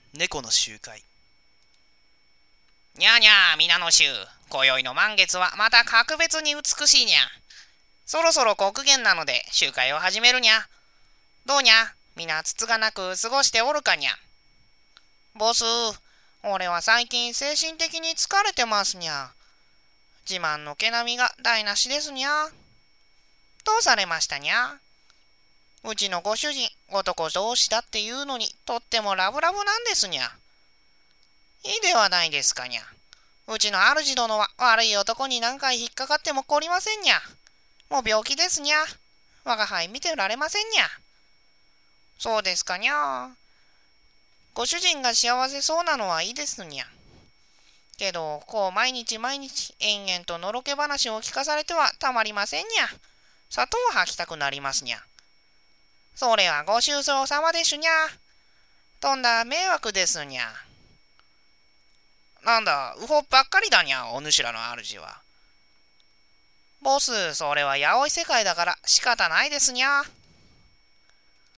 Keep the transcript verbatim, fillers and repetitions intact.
猫の集会。 にゃーにゃー皆の衆、今宵の満月はまた格別に美しいにゃ。そろそろ刻限なので集会を始めるにゃ。どうにゃ、皆つつがなく過ごしておるかにゃ。ボス、俺は最近精神的に疲れてますにゃ。自慢の毛並みが台無しですにゃ。どうされましたにゃ。うちのご主人、男同士だっていうのにとってもラブラブなんですにゃ。いいではないですかにゃ。うちの主殿は悪い男に何回引っかかっても懲りませんにゃ。もう病気ですにゃ。我が輩見てられませんにゃ。そうですかにゃ。ご主人が幸せそうなのはいいですにゃ。けど、こう毎日毎日延々とのろけ話を聞かされてはたまりませんにゃ。砂糖を吐きたくなりますにゃ。それはご愁傷様でしゅにゃ。とんだ迷惑ですにゃ。なんだ、うほばっかりだにゃ、お主らの主は。ボス、それはやおい世界だから仕方ないですにゃ。